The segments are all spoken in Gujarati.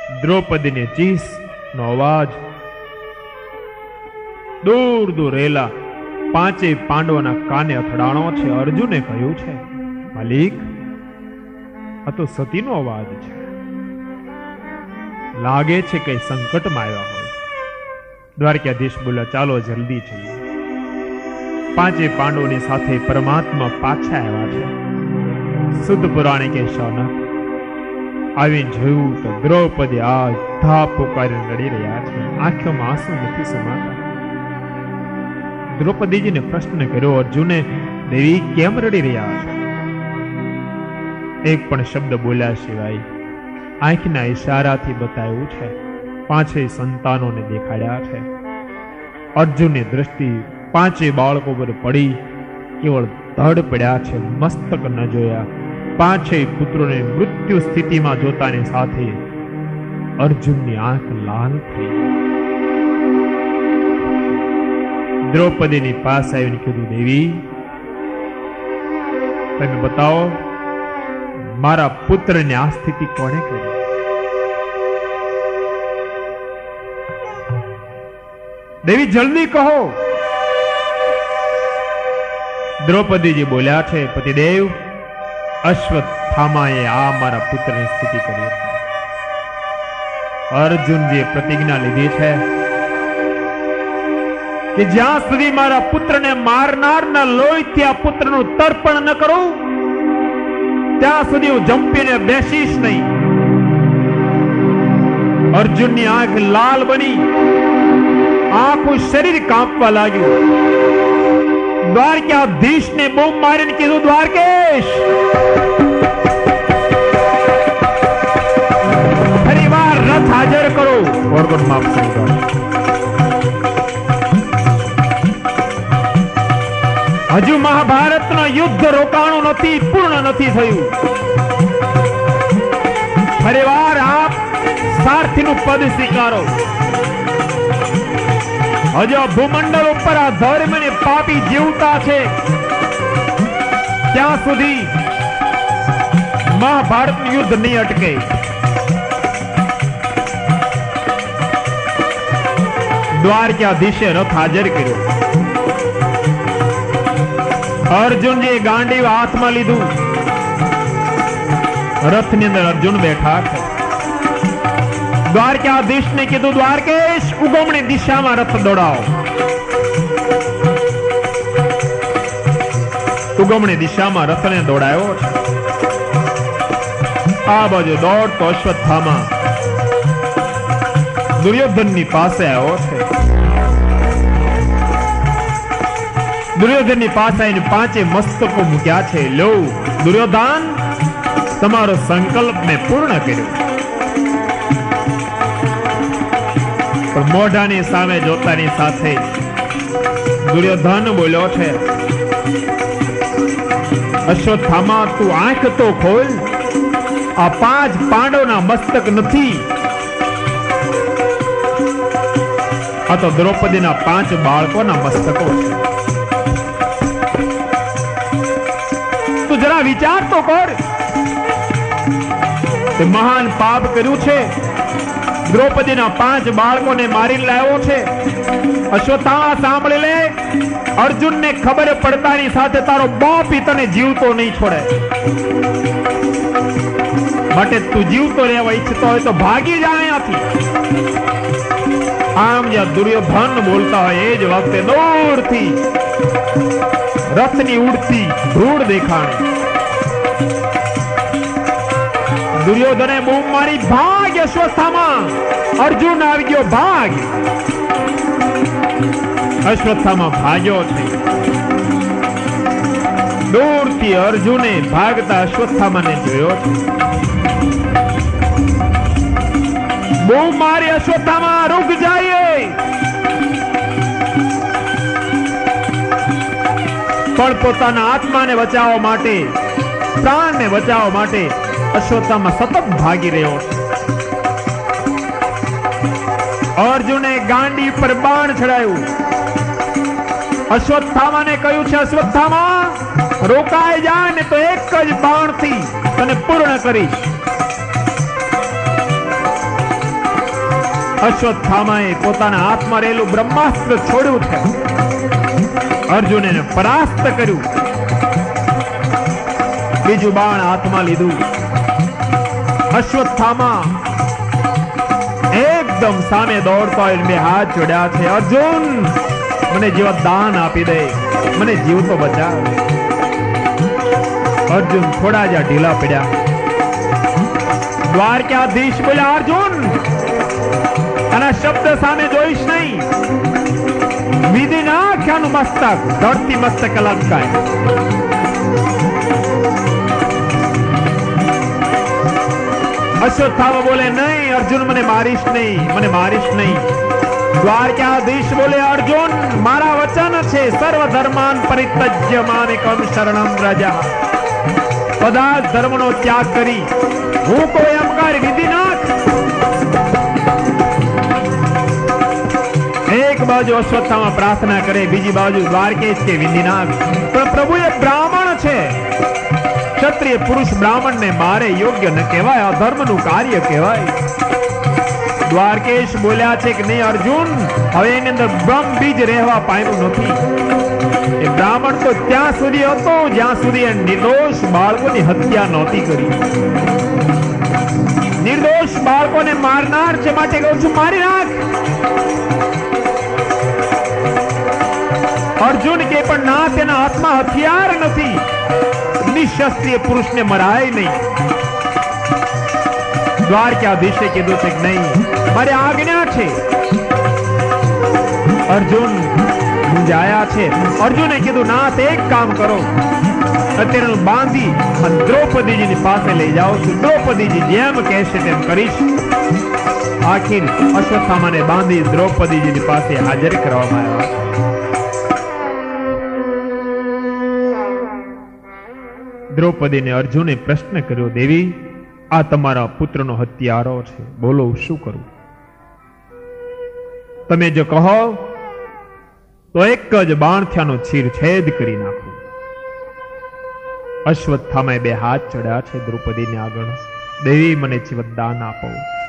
દ્રૌપદીને ચીસ નો અવાજ દૂર દૂર રહેલા પાંચેય પાંડવોના કાને અથડાણો છે. અર્જુને કહ્યું છે, માલિક, આ તો સતીનો અવાજ છે. લાગે છે કે સંકટમાં આવ્યા હોય. દ્વારકાધીશ બોલ્યા, ચાલો જલ્દી જઈએ. પાંચે પાંડવોની સાથે પરમાત્મા પાછા આવ્યા છે. શુદ્ધ પુરાણે કે શૌનક આવીને જોયું તો દ્રૌપદી આ ધા પોકારીને રડી રહ્યા છે. આંખોમાં આંસુ નથી સમાતા. દ્રૌપદીજીને પ્રશ્ન કર્યો, અર્જુને, દેવી કેમ રડી રહ્યા છો? એક પણ શબ્દ બોલ્યા સિવાય આંખના ઈશારાથી બતાવ્યું છે. પાંચેય સંતાનોને દેખાડ્યા છે. અર્જુનની દ્રષ્ટિ પાંચેય બાળકો પર પડી. કેવળ ધડ પડ્યા છે, મસ્તક ન જોયા. પાંચેય પુત્રોને મૃત્યુ સ્થિતિમાં જોતાની સાથે અર્જુનની આંખ લાલ થઈ. દ્રૌપદીની પાસે આવીને કીધું, દેવી, તમે બતાવો, મારા પુત્રની આ સ્થિતિ કોણે કરી? દેવી, જલ્દી કહો. દ્રૌપદીજી બોલ્યા છે, પતિદેવ, અશ્વત્થામાએ આ મારા પુત્રની સ્થિતિ કરી છે. અર્જુનજીએ પ્રતિજ્ઞા લીધી છે કે જ્યાં સુધી મારા પુત્રને મારનારના લોહીથી આ પુત્રનું તર્પણ ન કરું ત્યાં સુધી હું જંપીને બેસીશ નહીં. અર્જુનની આંખ લાલ બની, આખું શરીર કાંપવા લાગ્યું. દ્વારકાધીશને બૂમ મારીને કીધું, દ્વારકેશ, ફરી વાર રથ હાજર કરો. માફ કરી. હજુ મહાભારતનું યુદ્ધ રોકાણું નથી, પૂર્ણ નથી થયું. ફરી વાર આપ સારથીનું પદ સ્વીકારો. હજુ ભૂમંડળ ઉપર આ ધર્મ ને પાપી જીવતા છે ત્યાં સુધી મહાભારતનું યુદ્ધ નહીં અટકે. દ્વારકાધીશે રથ હાજર કર્યો. અર્જુનજીએ ગાંડીવ હાથમાં લીધું. રથની અંદર અર્જુન બેઠા છે. દ્વારકાધીશને કીધું, દ્વારકેશ, ઉગમણી દિશામાં રથ દોડાવો. ઉગમણી દિશામાં રથને દોડાયો છે. આ બાજુ દોડતો અશ્વત્થામા દુર્યોધનની પાસે આવ્યો છે. દુર્યોધનની પાસે આવીને પાંચે મસ્તકો મૂક્યા છે. લો દુર્યોધન, તમારો સંકલ્પ મેં પૂર્ણ કર્યો. પણ મોઢાની સામે જોતાની સાથે દુર્યોધન બોલ્યો છે, અશ્વત્થામા, તું આંખ તો ખોલ. આ પાંચ પાંડવના મસ્તક નથી, આ તો દ્રૌપદીના પાંચ બાળકોના મસ્તકો છે. તું જરા વિચાર તો કર. તે મહાન પાપ કર્યું છે. દ્રૌપદીના પાંચ બાળકોને મારી લાવ્યો છે. અશ્વત્થામા, સાંભળી લે. અર્જુનને ખબર પડતાની સાથે તારો બાપ તને જીવતો નહીં છોડે. માટે તું જીવતો રહેવા ઈચ્છતો હોય તો ભાગી જા અહીંયાથી. આમ જ્યાં દુર્યોધન બોલતા હોય એ જ વખતે દૂરથી રથની ઉડતી ધૂળ દેખાણી. દુર્યોધને બૂમ મારી, ભાગ અશ્વત્થામા. અર્જુન આવી ગયો, ભાગ. અશ્વત્થામા ભાગ્યો છે. દૂરથી અર્જુને ભાગતા અશ્વત્થામાને જોયો છે. બૂમ મારી, અશ્વત્થામા, રૂક જાઈએ. પણ પોતાના આત્માને બચાવવા માટે, પ્રાણને બચાવવા માટે અશ્વત્થામા સતત ભાગી રહ્યો છે. અર્જુને ગાંડી પર બાણ ચડાયું. અશ્વત્થામાને કહ્યું છે, અશ્વત્થામા, રોકાઈ જાય ને તો એક જ બાણથી તને પૂર્ણ કરીશ. અશ્વત્થામાએ પોતાના હાથમાં રહેલું બ્રહ્માસ્ત્ર છોડ્યું છે. અર્જુન એને પરાસ્ત કર્યું. બીજું બાણ હાથમાં લીધું. અશ્વત્થામા એકદમ સામે દોડતો હોય, બે હાથ જોડ્યા છે. અર્જુન, મને જીવત દાન આપી દે, મને જીવતો બચાવ. અર્જુન થોડા જ્યાં ઢીલા પડ્યા. દ્વારકાધીશ બોલ્યા, અર્જુન, આના શબ્દ સામે જોઈશ નહીં. વિધિ નાખ્યાનું મસ્તક ધરતી મસ્તક લટકાય. અશ્વત્થામા બોલે, નહીં અર્જુન, મને મારીશ નહીં, મને મારીશ નહીં. દ્વારકાધીશ બોલે, અર્જુન, મારા વચન છે, સર્વ ધર્માન પરિત્યજ્ય મામેકમ શરણમ વ્રજ. બધા ધર્મનો ત્યાગ કરી હું કોઈ એમ કર, વિધિ નાખ. એક બાજુ અશ્વત્થામા પ્રાર્થના કરે, બીજી બાજુ દ્વારકેશ કે વિધિ નાખ. પણ પ્રભુ એ બ્રાહ્મણ છે. ક્ષત્રિય પુરુષ બ્રાહ્મણને મારે યોગ્ય ન કહેવાય, અધર્મનું કાર્ય કહેવાય. દ્વારકેશ બોલ્યા છે કે નહીં અર્જુન, હવે એની અંદર બ્રહ્મ બીજ રહેવા પામ્યું નથી. એ બ્રાહ્મણ તો ત્યાં સુધી હતો જ્યાં સુધી એ નિર્દોષ બાળકોની હત્યા નહોતી કરી. નિર્દોષ બાળકોને મારનાર છે, માટે કહું છું મારી નાખ. અર્જુન કે પણ ના, તેના હાથમાં હથિયાર નથી. નિશસ્ત્રીય પુરુષને મરાય નહીં. દ્વારકાધીશે કીધું છે કે નહીં, મારી આજ્ઞા છે. અર્જુન મૂંઝાયા છે. અર્જુને કીધું, ના, એક કામ કરો, અત્યારે બાંધી દ્રૌપદીજીની પાસે લઈ જાઉં છું. દ્રૌપદીજી જેમ કહેશે તેમ કરીશ. આખિર અશ્વત્થામાને બાંધી દ્રૌપદીજીની પાસે હાજર કરવામાં આવ્યા. દ્રૌપદીને અર્જુને પ્રશ્ન કર્યો, દેવી, આ તમારા પુત્રનો હત્યારો છે, બોલો શું કરું? તમે જો કહો તો એક જ બાણથિયાનો છેદ કરી નાખું. અશ્વત્થામાએ બે હાથ ચડ્યા છે દ્રૌપદીને આગળ. દેવી, મને જીવતદાન આપો,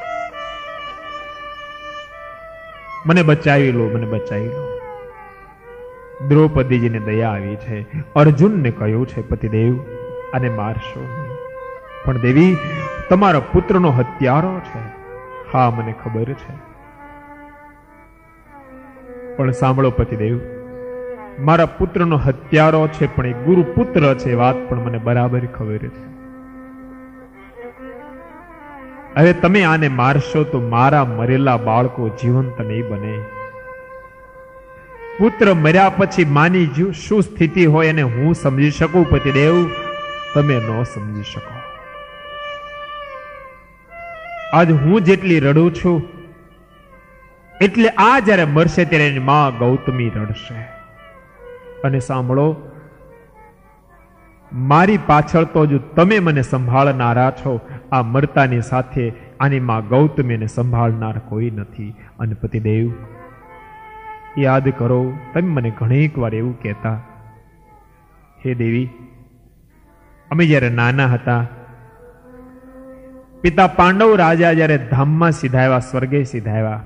મને બચાવી લો, મને બચાવી લો. દ્રૌપદીજીને દયા આવી છે. અર્જુનને કહ્યું છે, પતિદેવ, આને મારશો નહીં. પણ દેવી, તમારા પુત્રનો હત્યારો છે. હા, મને ખબર છે. પણ સાંભળો પતિદેવ, મારા પુત્રનો હત્યારો છે પણ એ ગુરુપુત્ર છે, વાત પણ મને બરાબર ખબર છે. હવે તમે આને મારશો તો મારા મરેલા બાળકો જીવંત નહીં બને. પુત્ર મર્યા પછી માની શું સ્થિતિ હોય એને હું સમજી શકું પતિદેવ, તમે ન સમજી શકો. આજ હું જેટલી રડું છું એટલે આ જ્યારે મરશે ત્યારે એની માં ગૌતમી રડશે. અને સાંભળો, મારી પાછળ તો જો તમે મને સંભાળનારા છો, આ મરતાની સાથે આની માં ગૌતમીને સંભાળનાર કોઈ નથી. અને પતિદેવ, યાદ કરો, તમે મને ઘણીક વાર એવું કહેતા, હે દેવી, અમે જ્યારે નાના હતા, પિતા પાંડવ રાજા જ્યારે ધામમાં સીધાવ્યા, સ્વર્ગે સીધાવ્યા,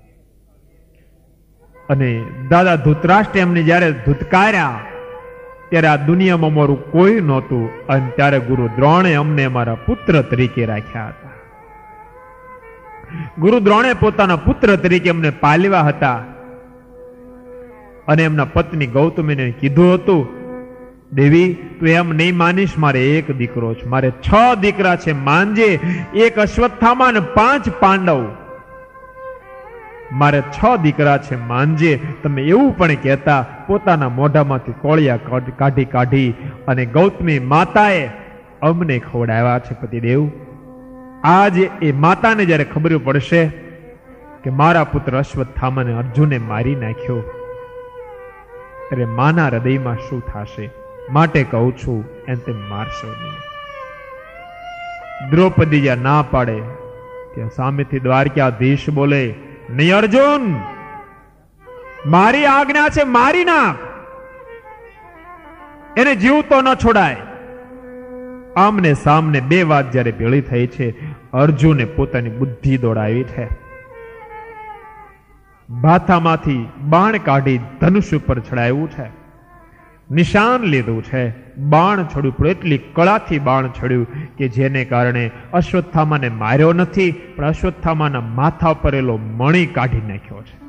અને દાદા ધૃતરાષ્ટ્ર એમને જ્યારે ધૂતકાર્યા ત્યારે આ દુનિયામાં અમારું કોઈ નહોતું. અને ત્યારે ગુરુ દ્રોણે અમને અમારા પુત્ર તરીકે રાખ્યા હતા. ગુરુ દ્રોણે પોતાના પુત્ર તરીકે અમને પાલ્યા હતા. અને એમના પત્ની ગૌતમીને કીધું હતું, દેવી, તું એમ નહીં માનીશ, મારે એક દીકરો છે, મારે 6 દીકરા છે, માનજે. 1 અશ્વત્થામા અને 5 પાંડવ, મારે 6 દીકરા છે, માનજે. તમે એવું પણ કહેતા. પોતાના મોઢામાંથી કોળિયા કાઢી અને ગૌતમી માતાએ અમને ખવડાવ્યા છે. પતિદેવ, આજે એ માતાને જ્યારે ખબર પડશે કે મારા પુત્ર અશ્વત્થામાને અર્જુને મારી નાખ્યો, ત્યારે માના હૃદયમાં શું થશે? માટે કહું છું, એમ તેમ મારશો નહીં. દ્રૌપદી જ્યાં ના પાડે ત્યાં સામેથી દ્વારકાધીશ બોલે, નહીં અર્જુન, મારી આજ્ઞા છે, મારી નાખ. એને જીવતો ન છોડાય. આમને સામને બે વાત જ્યારે ભેળી થઈ છે, અર્જુને પોતાની બુદ્ધિ દોડાવી છે. ભાથામાંથી બાણ કાઢી ધનુષ ઉપર ચડાવ્યું છે, નિશાન લીધું છે, બાણ છોડ્યું પડ્યું, એટલી કળાથી બાણ છોડ્યું કે જેને કારણે અશ્વત્થામાને માર્યો નથી, પણ અશ્વત્થામાના માથા પર એલો મણી કાઢી નાખ્યો છે.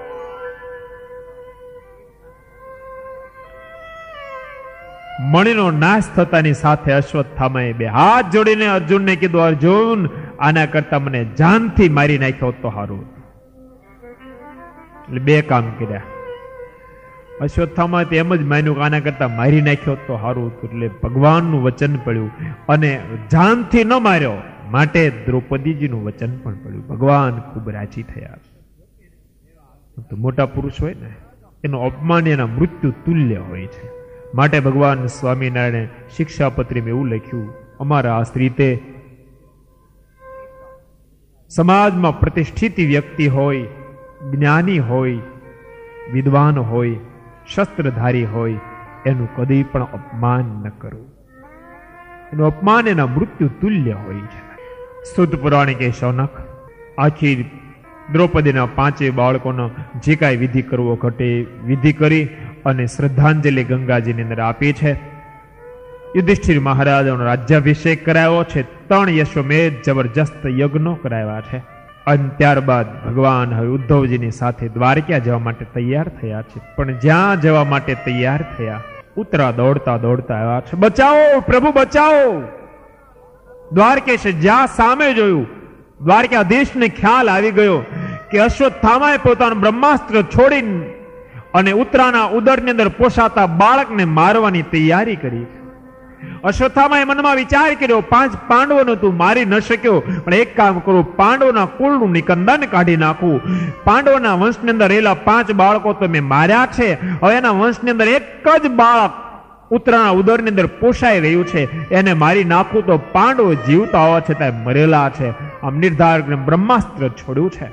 મણીનો નાશ થતાની સાથે અશ્વત્થામાએ બે હાથ જોડીને અર્જુનને કીધું, અર્જુન, આના કરતા મને જાનથી મારી નાખ્યો તો સારું. એટલે બે કામ કર્યા. અશ્વત્થામાએ એમ જ માન્યું કે આના કરતા મારી નાખ્યો તો સારું હતું. એટલે ભગવાનનું વચન પડ્યું અને જાનથી ન માર્યો માટે દ્રૌપદીજીનું વચન પણ પડ્યું. ભગવાન ખૂબ રાજી થયા. તો મોટા પુરુષ હોય ને એનું અપમાન એના મૃત્યુ તુલ્ય હોય છે. માટે ભગવાન સ્વામિનારાયણે શિક્ષાપત્રીમાં એવું લખ્યું, અમારા આ રીતે સમાજમાં પ્રતિષ્ઠિત વ્યક્તિ હોય, જ્ઞાની હોય, વિદ્વાન હોય, શસ્ત્રધારી હોય, એનું કદી પણ અપમાન ન કરવું. એનું અપમાન એના મૃત્યુ તુલ્ય હોય છે. શુદ્ધ પુરાણિકે શૌનક આખી દ્રૌપદીના 5 બાળકોનો જે કાંઈ વિધિ કરવો ઘટે વિધિ કરી અને શ્રદ્ધાંજલિ ગંગાજીની અંદર આપી છે. યુધિષ્ઠિર મહારાજનો રાજ્યાભિષેક કરાયો છે. 3 યશ્વમેધ જબરજસ્ત યજ્ઞો કરાવ્યા છે. અને ત્યારબાદ ભગવાન હવે ઉદ્ધવજીની સાથે દ્વારકા જવા માટે તૈયાર થયા છે. પણ જ્યાં જવા માટે તૈયાર થયા, ઉતરા દોડતા દોડતા આવ્યા છે. બચાવો પ્રભુ, બચાવો. દ્વારકેશે જ્યાં સામે જોયું, દ્વારકાધીશને ખ્યાલ આવી ગયો કે અશ્વત્થામાએ પોતાનું બ્રહ્માસ્ત્ર છોડીને અને ઉત્તરાના ઉદરની અંદર પોષાતા બાળકને મારવાની તૈયારી કરી. અશ્વત્થામાએ મનમાં વિચાર કર્યો, 5 પાંડવોને તું મારી ન શક્યો, પણ એક કામ કરું, પાંડવોના કુળનું નિકંદન કાઢી નાખું. પાંડવોના વંશની અંદર રહેલા 5 બાળકો તો મેં માર્યા છે, હવે એના વંશની અંદર એક જ બાળક ઉત્તરાના ઉદરની અંદર પોષાઈ રહ્યું છે, એને મારી નાખું તો પાંડવો જીવતા હોવા છતાં મરેલા છે. આમ નિર્ધાર બ્રહ્માસ્ત્ર છોડ્યું છે.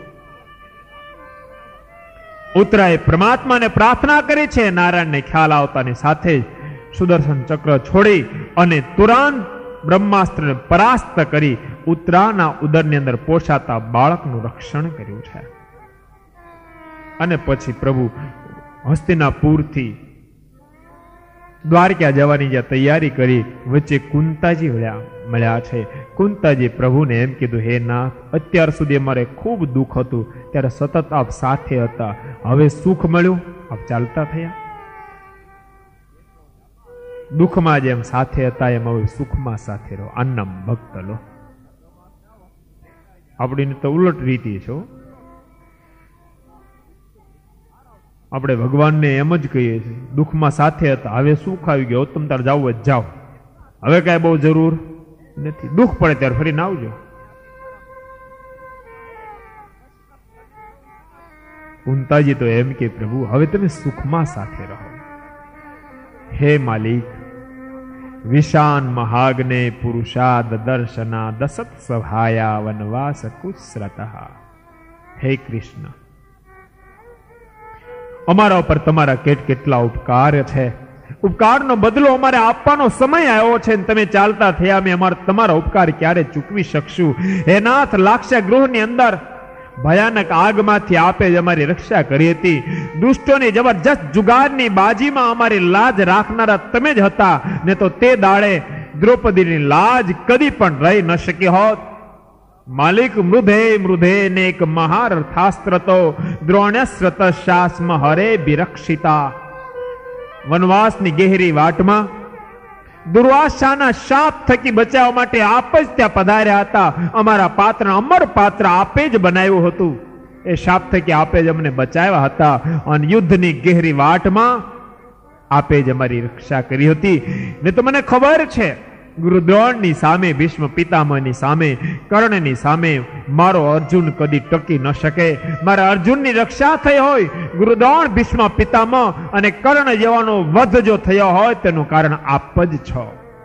ઉત્તરાએ પરમાત્માને પ્રાર્થના કરી છે. નારાયણને ખ્યાલ આવતાની સાથે જ સુદર્શન ચક્ર છોડી અને તુરંત બ્રહ્માસ્ત્રને પરાસ્ત કરી ઉત્તરાના ઉદરની અંદર પોષાતા બાળકનું રક્ષણ કર્યું છે. અને પછી પ્રભુ હસ્તિનાપુરથી દ્વારકા જવાની જે તૈયારી કરી, વચ્ચે કુંતાજી મળ્યા છે. કુંતાજી પ્રભુને એમ કીધું, હે નાથ, અત્યાર સુધી અમારે ખૂબ દુઃખ હતું, ત્યારે સતત આપ સાથે હતા, હવે સુખ મળ્યું, આપ ચાલતા થયા. દુઃખમાં જેમ સાથે હતા એમ હવે સુખમાં સાથે રહો. અન્નમ ભક્ત લો. આપણી તો ઉલટ રીતિ છો. આપણે ભગવાનને એમ જ કહીએ છીએ, દુઃખમાં સાથે હતા, હવે સુખ આવી ગયો, તમે તાર જાવ જ જાઓ, હવે કાંઈ બહુ જરૂર નથી, દુઃખ પડે ત્યારે ફરીને આવજો. કુંતાજી તો એમ કે પ્રભુ હવે તમે સુખમાં સાથે રહો. હે માલિક, વિશાન મહાગ્ને પુરુષાદ દર્શના દસત સભાયા વનવાસ કુસ્રતઃ. હે કૃષ્ણ, અમારા ઉપર તમારા કેટલા ઉપકાર છે. ઉપકારનો બદલો અમારે આપવાનો સમય આવ્યો છે. તમે ચાલતા થયા, અમે તમારા ઉપકાર ક્યારે ચૂકવી શકશું? હે નાથ, લાક્ષા ગૃહની અંદર ભયાનક આગમાંથી આપે જ અમારી રક્ષા કરી હતી. દુષ્ટોની જબરજસ્ત જુગારની બાજીમાં અમારી લાજ રાખનારા તમે જ હતા, ને તો તે દાડે દ્રૌપદીની લાજ કદી પણ રહી ન શકી હોત. માલિક, મૃધે નેક મહારથાસ્ત્રતો દ્રોણ્યસ્રત શાસ્મ હરે બિરક્ષિતા. વનવાસની ગહેરી વાટમાં દુર્વાસાના શાપ થકી બચાવવા માટે આપ જ ત્યાં પધાર્યા હતા. અમારા પાત્ર, અમર પાત્ર આપે જ બનાવ્યું હતું. એ શાપ થકી આપે જ અમને બચાવ્યા હતા, અને યુદ્ધની ગહેરી વાટમાં આપે જ અમારી રક્ષા કરી હતી. ને તો મને ખબર છે, ગુરુ દ્રોણની સામે, ભીષ્મ પિતામહની સામે, કર્ણની સામે મારો અર્જુન કદી ટકી ન શકે. મારા અર્જુનની રક્ષા થઈ હોય, ગુરુ દ્રોણ, ભીષ્મ પિતામહ અને કર્ણ જેવાનો વધ જો થયો હોય, તેનું કારણ આપ જ છો.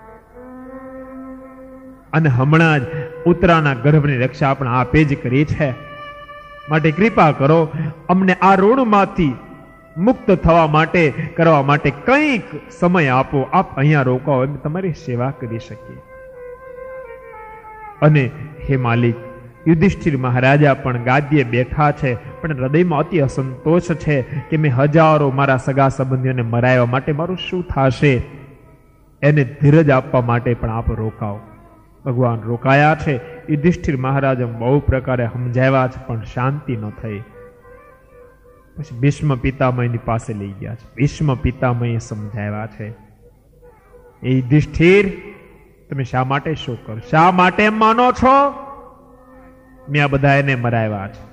અને હમણાં જ ઉત્તરાના ગર્ભની રક્ષા પણ આપે જ કરી છે. માટે કૃપા કરો, અમને આ ઋણમાંથી મુક્ત થવા માટે, કરવા માટે કંઈક સમય આપો. આપ અહીંયા રોકાઓ, અમે તમારી સેવા કરી શકીએ. અને હે માલિક, યુધિષ્ઠિર મહારાજા પણ ગાદીએ બેઠા છે, પણ હૃદયમાં અતિ અસંતોષ છે કે મેં હજારો મારા સગા સંબંધીઓને મરાવવા માટે મારું શું થશે. એને ધીરજ આપવા માટે પણ આપ રોકાઓ. ભગવાન રોકાયા છે. યુધિષ્ઠિર મહારાજ બહુ પ્રકારે સમજાવ્યા છે, પણ શાંતિ ન થઈ. પછી ભીષ્મ પિતામહની પાસે લઈ ગયા છે. ભીષ્મ પિતામહે સમજાવ્યા છે, એ યુધિષ્ઠિર, તમે શા માટે શું કરો, શા માટે એમ માનો છો? મેં આ બધા એને મરાવ્યા છે.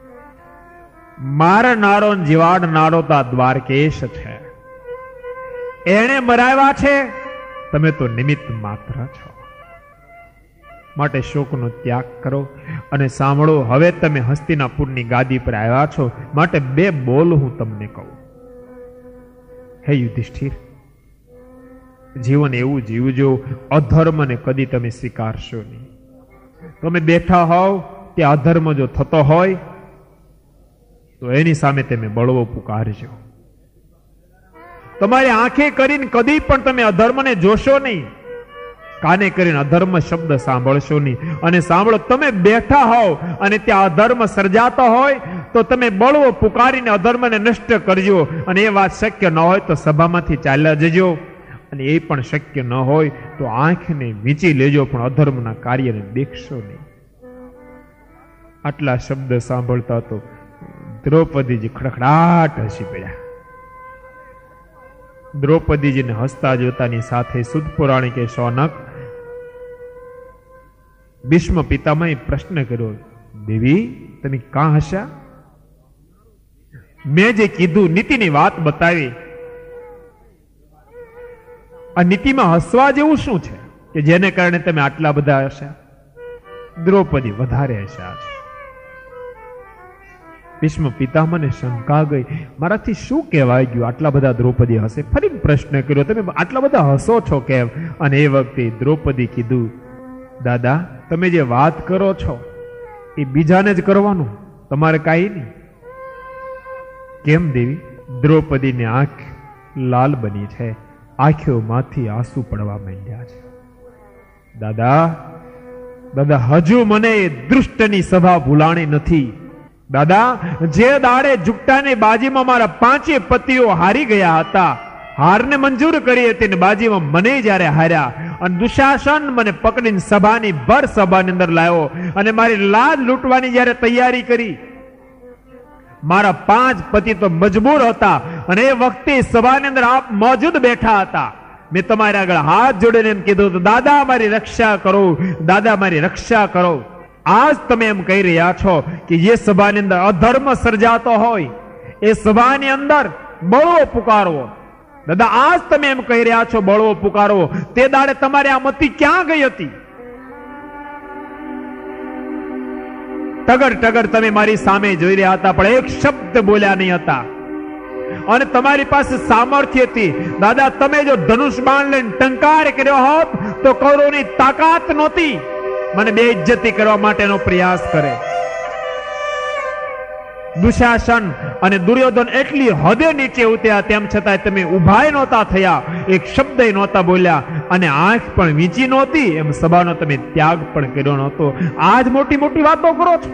મારનારો જીવાડનારો તો દ્વારકેશ છે, એને મરાવ્યા છે. તમે તો નિમિત્ત માત્ર છો. માટે શોકનો ત્યાગ કરો અને સાંભળો. હવે તમે હસ્તિનાપુરની ગાદી પર આવ્યા છો, માટે બે બોલ હું તમને કહું. હે યુધિષ્ઠિર, જીવન એવું જીવજો, અધર્મને કદી તમે સ્વીકારશો નહીં. તમે બેઠા હોવ તે અધર્મ જો થતો હોય તો એની સામે તમે બળવો પુકારજો. તમારી આંખે કરીને કદી પણ તમે અધર્મને જોશો નહીં, કાને કરીને અધર્મ શબ્દ સાંભળશો નહીં. અને સાંભળો, તમે બેઠા હોવ અને ત્યાં અધર્મ સર્જાતો હોય તો તમે બળવો પુકારીને અધર્મને નષ્ટ કરજો. અને એ વાત શક્ય ન હોય તો સભામાંથી ચાલ્યા જજો. અને એ પણ શક્ય ન હોય તો આંખને વીંચી લેજો, પણ અધર્મના કાર્યને દેખશો નહીં. આટલા શબ્દ સાંભળતા તો દ્રૌપદીજી ખડખડાટ હસી પડ્યા. દ્રૌપદીજીને હસતા જોતાની સાથે સુદ પુરાણિકે શૌનક ભીષ્મ પિતામહે પ્રશ્ન કર્યો, દેવી તમે કાં હસ્યા? મેં જે કીધું, નીતિની વાત બતાવી, આ નીતિમાં હસવા જેવું શું છે કે જેને કારણે તમે આટલા બધા હસ્યા? દ્રૌપદી વધારે હસ્યા છે. ભીષ્મ પિતામહને શંકા ગઈ, મારાથી શું કહેવાય ગયું, આટલા બધા દ્રૌપદી હસે? ફરી પ્રશ્ન કર્યો, તમે આટલા બધા હસો છો કેમ? અને એ વખતે દ્રૌપદી કીધું, દાદા તમે જે વાત કરો છો એ બીજાને જ કરવાનું, તમારે કાંઈ નહીં. કેમ દેવી? દ્રૌપદીની આંખ લાલ બની છે, આંખોમાંથી આંસુ પડવા માંડ્યા છે. દાદા દાદા હજુ મને દુષ્ટની સભા ભૂલાણી નથી. દાદા, જે દાડે જુગટાની બાજીમાં મારા 5 પતિઓ હારી ગયા હતા, હારને મંજૂર કરી હતી, બાજીમાં મને જ્યારે હાર્યા અને દુશાસન મને પકડીને સભાની ભર સભાની અંદર લાવ્યો અને મારી લાજ લૂંટવાની જ્યારે તૈયારી કરી, મારા 5 પતિ તો મજબૂર હતા અને એ વખતે સભાની અંદર આપ મોજૂદ બેઠા હતા. મેં તમારા આગળ હાથ જોડીને એમ કીધું હતું, દાદા મારી રક્ષા કરો, દાદા મારી રક્ષા કરો. આજ તમે એમ કહી રહ્યા છો કે જે સભાની અંદર અધર્મ સર્જાતો હોય એ સભાની અંદર બળવો પુકારવો. દાદા આજ તમે એમ કહી રહ્યા છો બળવો પુકારવો, તે દાડે તમારી આ મતિ ક્યાં ગઈ હતી? ટગર ટગર તમે મારી સામે જોઈ રહ્યા હતા, પણ એક શબ્દ બોલ્યા નહીં હતા. અને તમારી પાસે સામર્થ્ય હતી. દાદા તમે જો ધનુષ બાણ લઈને ટંકાર કર્યો હોત તો કૌરવની તાકાત નહોતી મને બેઇજ્જતી કરવા માટેનો પ્રયાસ કરે. દુશાસન અને દુર્યોધન એટલી હદે નીચે ઉતર્યા, તેમ છતાં તમે ઉભાય નહોતા થયા, એક શબ્દ નહોતા બોલ્યા અને આંખ પણ વીંચી નહોતી, એમ સભાનો તમે ત્યાગ પણ કર્યો નહોતો. આજ મોટી મોટી વાતો કરો છો,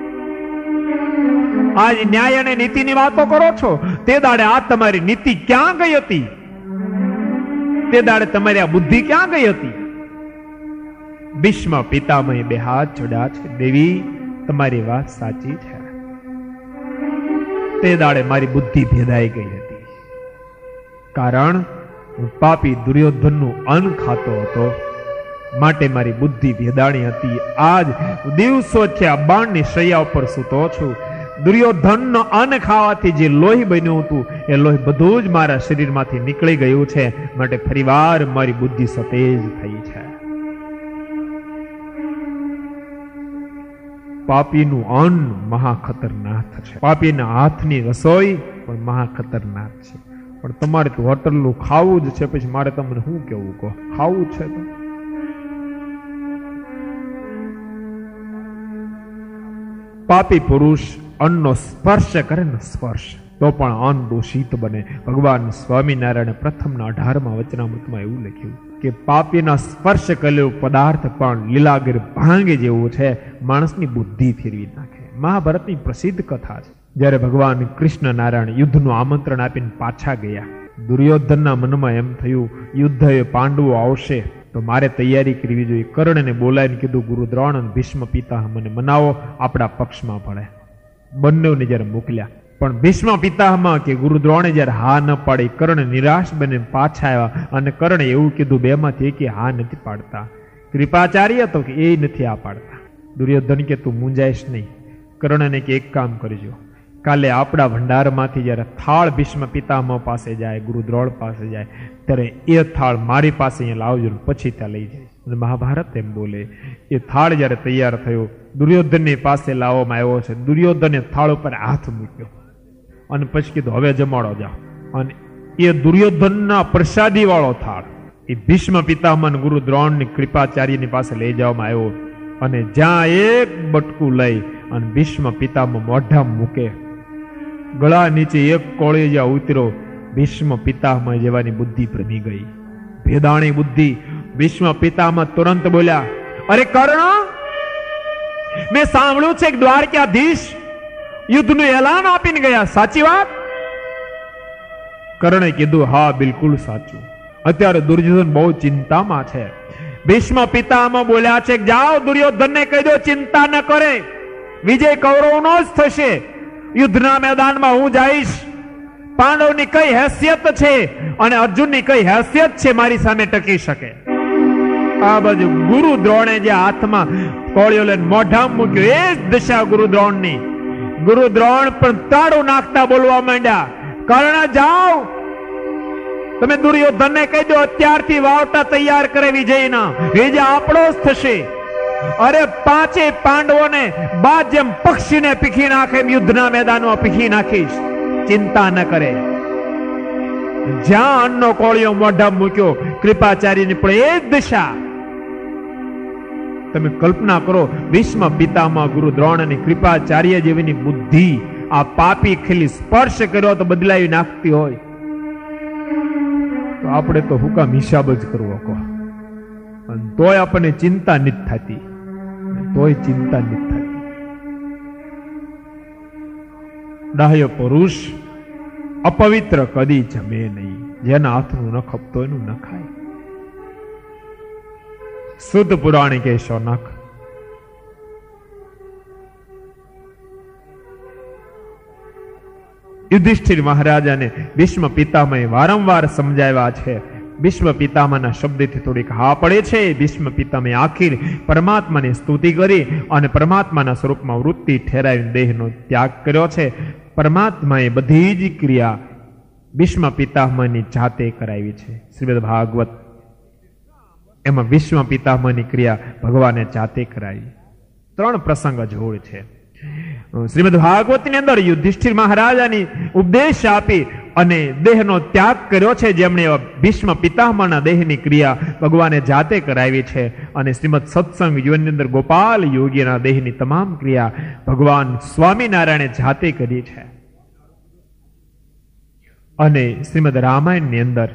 આજ ન્યાય અને નીતિની વાતો કરો છો. તે દાડે આ તમારી નીતિ ક્યાં ગઈ હતી? તે દાડે તમારી આ બુદ્ધિ ક્યાં ગઈ હતી? ભીષ્મ પિતામહે બે હાથ જોડ્યા છે, દેવી તમારી વાત સાચી છે. તે દાડે મારી બુદ્ધિ ભેદાઈ ગઈ હતી, કારણ હું પાપી દુર્યોધનનું અન્ન ખાતો હતો, માટે મારી બુદ્ધિ ભેદાણી હતી. આજ દિવસો છે આ બાણની શૈયા ઉપર સૂતો છું. દુર્યોધનનો અન્ન ખાવાથી જે લોહી બન્યું હતું એ લોહી બધું જ મારા શરીરમાંથી નીકળી ગયું છે, માટે ફરીવાર મારી બુદ્ધિ સતેજ થઈ છે. પાપીનું અન્ન મહા ખતરનાક છે, પાપીના હાથની રસોઈ પણ મહા ખતરનાક છે. પણ તમારે તો હોટલનું ખાવું જ છે, પછી મારે તમને શું કેવું કહો? ખાવું છે તો પાપી પુરુષ અન્નનો સ્પર્શ કરે ને સ્પર્શ, તો પણ અન્ન દૂષિત બને. ભગવાન સ્વામિનારાયણ પ્રથમના 18મા વચનામૃતમાં એવું લખ્યું, કે પાપીના સ્પર્શ કરેલો પદાર્થ પણ લીલાગીર ભાંગે જેવું છે, માણસની બુદ્ધિ ફેરવી નાખે. મહાભારતની પ્રસિદ્ધ કથા છે. જ્યારે ભગવાન કૃષ્ણ નારાયણ યુદ્ધનું આમંત્રણ આપીને પાછા ગયા, દુર્યોધનના મનમાં એમ થયું યુદ્ધ એ પાંડવો આવશે તો મારે તૈયારી કરવી જોઈએ. કર્ણને બોલાવીને કીધું, ગુરુ દ્રોણ અને ભીષ્મ પિતા મને મનાવો, આપણા પક્ષમાં ભળે. બંનેને જ્યારે મોકલ્યા, પણ ભીષ્મ પિતામાં કે ગુરુ દ્રોણે જ્યારે હા ન પાડી, કર્ણ નિરાશ બને પાછા આવ્યા અને કર્ણે એવું કીધું, બેમાંથી કે હા નથી પાડતા. કૃપાચાર્ય તો કે એ નથી આ પાડતા. દુર્યોધન કે તું મૂંઝાઈશ નહીં. કર્ણને કે એક કામ કરજો, કાલે આપણા ભંડારમાંથી જ્યારે થાળ ભીષ્મ પિતામહ પાસે જાય, ગુરુ દ્રોણ પાસે જાય, ત્યારે એ થાળ મારી પાસે અહીંયા લાવજો, પછી ત્યાં લઈ જાય. અને મહાભારત એમ બોલે, એ થાળ જ્યારે તૈયાર થયો, દુર્યોધનની પાસે લાવવામાં આવ્યો છે. દુર્યોધને થાળ ઉપર હાથ મૂક્યો અને પછી કીધું, હવે જમાડો જાઓ. અને એ દુર્યોધનના પ્રસાદી વાળો થાળ એ ભીષ્મ પિતામહ ગુરુ દ્રોણની કૃપાચાર્યની પાસે લઈ જવામાં આવ્યો. અને જ્યાં એક બટકું લઈ અને ભીષ્મ પિતામહ મોઢા મૂકે, ગળા નીચે એક કોળી જ્યાં ઉતર્યો, ભીષ્મ પિતામહ જેવાની બુદ્ધિ ભ્રમી ગઈ, ભેદાણી બુદ્ધિ. ભીષ્મ પિતામહ તુરંત બોલ્યા, અરે કર્ણ, મેં સાંભળ્યું છે કે દ્વારકાધીશ યુદ્ધનું એલાન આપીને ગયા, સાચી વાત? કર્ણે કીધું, હા બિલકુલ સાચું. અત્યારે દુર્યોધન બહુ ચિંતામાં છે. ભીષ્મ પિતામહ બોલ્યા છે, જાઓ દુર્યોધનને કહી દો ચિંતા ન કરે, વિજય કૌરવનો જ થશે. યુદ્ધના મેદાનમાં હું જઈશ. પાંડવની કઈ હેસિયત છે અને અર્જુનની કઈ હેસિયત છે મારી સામે ટકી શકે? આ બાજુ ગુરુ દ્રોણે જે હાથમાં કોળિયો લઈને મોઢા મૂક્યો, એ જ દશા ગુરુ દ્રોણની. ગુરુ દ્રોણ પણ તાળું નાખતા બોલવા માંડ્યા, કર્ણ જાઓ, તમે દુર્યોધનને કહી દો અત્યારથી વાવટા તૈયાર કરે વિજયના, વિજય આપણો જ થશે. અરે પાંચે પાંડવોને બાદ જેમ પક્ષીને પીખી નાખે એમ યુદ્ધના મેદાનમાં પીખી નાખીશ, ચિંતા ન કરે. જ્યાં અન્નનો કોળિયો મોઢા મૂક્યો, કૃપાચાર્યની પણ એ જ દિશા. તમે કલ્પના કરો, ભીષ્મ પિતામહ ગુરુ દ્રોણ અને કૃપાચાર્ય જેવીની બુદ્ધિ આ પાપી ખીલી સ્પર્શ કર્યો તો બદલાવી નાખતી હોય, તો આપણે તો હુકામ હિસાબ જ કરવો કહો. તોય આપણને ચિંતા નથી થતી, તોય ચિંતા નથી થતી. ડાહ્ય પુરુષ અપવિત્ર કદી જમે નહીં, જેના હાથનું ન ખપતો એનું ન ખાય. શુદ્ધ પુરાણી કે શૌનક, યુધિષ્ઠિર મહારાજાને ભીષ્મ પિતામહે વારંવાર સમજાવ્યા છે. ભીષ્મ પિતામહના શબ્દથી થોડીક હા પડે છે. ભીષ્મ પિતામહે આખીર પરમાત્માની સ્તુતિ કરી અને પરમાત્માના સ્વરૂપમાં વૃત્તિ ઠેરાવીને દેહનો ત્યાગ કર્યો છે. પરમાત્માએ બધી જ ક્રિયા ભીષ્મ પિતામહની જાતે કરાવી છે. શ્રીમદ ભાગવત એમાં ભીષ્મ પિતામહની ક્રિયા ભગવાને જાતે કરાવી. 3 પ્રસંગ જોડ છે શ્રીમદ ભાગવતની અંદર. યુધિષ્ઠિર મહારાજાની ઉપદેશ આપી અને દેહનો ત્યાગ કર્યો છે, જેમણે ભીષ્મ પિતામહના દેહની ક્રિયા ભગવાને જાતે કરાવી છે. અને શ્રીમદ સત્સંગ જીવનની અંદર ગોપાલ યોગીના દેહની તમામ ક્રિયા ભગવાન સ્વામિનારાયણે જાતે કરી છે. અને શ્રીમદ રામાયણની અંદર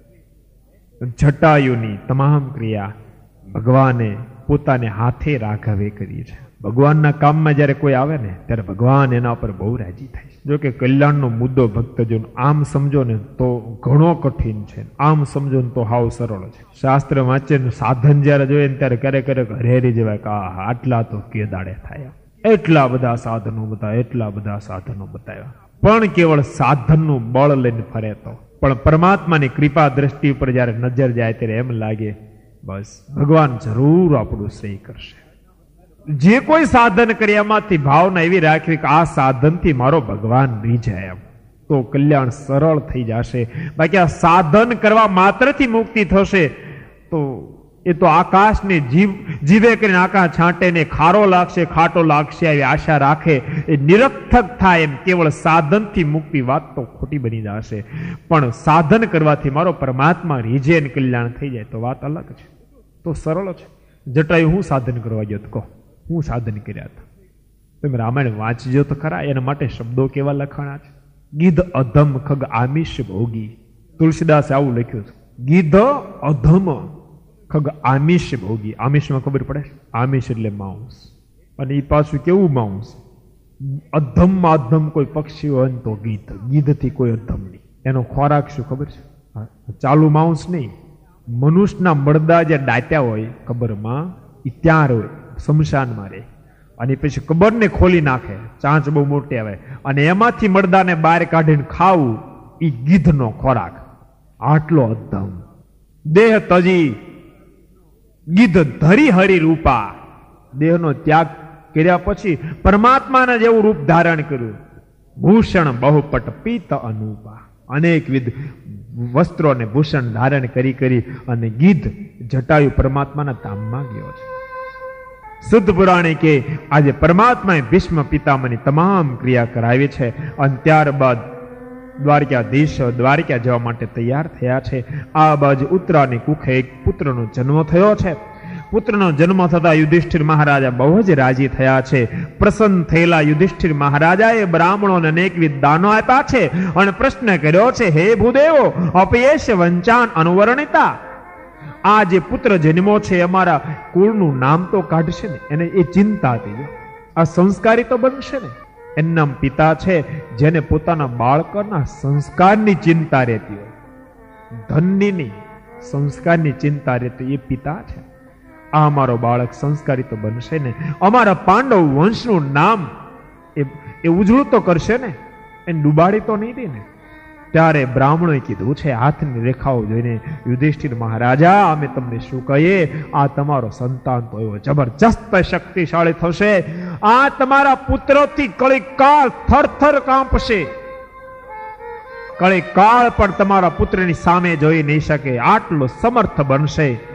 જટાયુની તમામ ક્રિયા ભગવાને પોતાને હાથે રાઘવે કરી છે. ભગવાનના કામમાં જ્યારે કોઈ આવે ને ત્યારે ભગવાન એના પર બહુ રાજી થાય છે. જો કે કલ્યાણનો મુદ્દો ભક્તજન આમ સમજો ને તો ઘણો કઠિન છે, આમ સમજો ને તો હાવ સરળ છે. શાસ્ત્ર વાંચે સાધન જ્યારે જોઈએ ને ત્યારે ક્યારેક ક્યારેક હરેરી જવાય કે આટલા તો કે દાડે થાય, એટલા બધા સાધનો બતાવ્યા, એટલા બધા સાધનો બતાવ્યા, પણ કેવળ સાધનનું બળ લઈને ફરે તો. પણ પરમાત્માની કૃપા દ્રષ્ટિ ઉપર જ્યારે નજર જાય ત્યારે એમ લાગે બસ ભગવાન જરૂર આપણું સહી કરશે. જે કોઈ સાધન કરે એમાંથી ભાવના એવી રાખવી કે આ સાધનથી મારો ભગવાન રીઝાય, એમ તો કલ્યાણ સરળ થઈ જશે. બાકી આ સાધન કરવા માત્રથી મુક્તિ થશે તો એ તો આકાશને જીવે કરીને આકાશ છાંટે ને ખારો લાગશે ખાટો લાગશે આવી આશા રાખે એ નિરર્થક થાય. એમ કેવળ સાધનથી મુક્તિ વાત તો ખોટી બની જશે. પણ સાધન કરવાથી મારો પરમાત્મા રીઝે ને કલ્યાણ થઈ જાય તો વાત અલગ છે, તો સરળ છે. જટાયુ હું સાધન કરવા ગયો કહો, હું સાધન કર્યા હતા? તમે રામાયણ વાંચજો તો ખરા, એના માટે શબ્દો કેવા લખાણા છે. ગીધ અધમ ખગ આમિષ ભોગી. તુલસીદાસે આવું લખ્યું છે. ગીધ અધમ ખગ આમિષ ભોગી. આમિષમાં ખબર પડે, આમિષ એટલે માંસ, અને એ પાછું કેવું માંસ? અધમમાં અધમ કોઈ પક્ષી હોય ને તો ગીધ. ગીધથી કોઈ અધમ નહીં. એનો ખોરાક શું ખબર છે? ચાલુ માંસ નહીં, મનુષ્યના મળદા જે દાટ્યા હોય કબરમાં, એ ત્યાં હોય, શમશાનમાં રહે, અને પછી કબરને ખોલી નાખે, ચાંચ બહુ મોટી આવે, અને એમાંથી મળદાને બહાર કાઢીને ખાવું, એ ગીધનો ખોરાક. આટલો અધમ દેહ તજી ગીધ ધરી હરિ રૂપા. દેહનો ત્યાગ કર્યા પછી પરમાત્માના જેવું રૂપ ધારણ કર્યું. ભૂષણ બહુપટ પીત અનુપા. અનેકવિધ વસ્ત્રો અને ભૂષણ ધારણ કરી કરી અને ગીધ જટાયુ પરમાત્માના ધામમાં ગયો છે. શુદ્ધ પુરાણે કે આજે પરમાત્માએ ભીષ્મ પિતામહની તમામ ક્રિયા કરાવી છે, અને ત્યારબાદ દ્વારકાધીશ દ્વારકા જવા માટે તૈયાર થયા છે. આ બાજુ ઉત્તરાની કુખે એક પુત્રનો જન્મ થયો છે. પુત્રનો જન્મ થતા યુધિષ્ઠિર મહારાજા બહુ જ રાજી થયા છે. પ્રસન્ન થયેલા યુધિષ્ઠિર મહારાજાએ બ્રાહ્મણોને અનેકવિધ દાનો આપ્યા છે, અને પ્રશ્ન કર્યો છે, હે ભૂદેવો, અપયેશ વંચાન અનુવર્ણિતા. આ જે પુત્ર જન્મો છે અમારા કુળનું નામ તો કાઢશે ને, એને એ ચિંતા હતી. આ સંસ્કારી તો બનશે ને. એમના પિતા છે જેને પોતાના બાળકોના સંસ્કારની ચિંતા રહેતી હોય, ધનની નહીં, સંસ્કારની ચિંતા રહેતી, એ પિતા છે. આ અમારો બાળક સંસ્કારી તો બનશે ને, અમારા પાંડવ વંશનું નામ એ ઉજળું તો કરશે ને, એને ડૂબાડી તો નહીં દે ને. ત્યારે બ્રાહ્મણોએ કીધું છે, હાથની રેખાઓ જોઈને, યુધિષ્ઠિર મહારાજા, અમે તમને શું કહીએ, આ તમારો સંતાન તો એવો જબરજસ્ત શક્તિશાળી થશે, આ તમારા પુત્રોથી કળી કાળ થરથર કાંપશે. કળી કાળ પણ તમારા પુત્રની સામે જોઈ નહીં શકે, આટલો સમર્થ બનશે.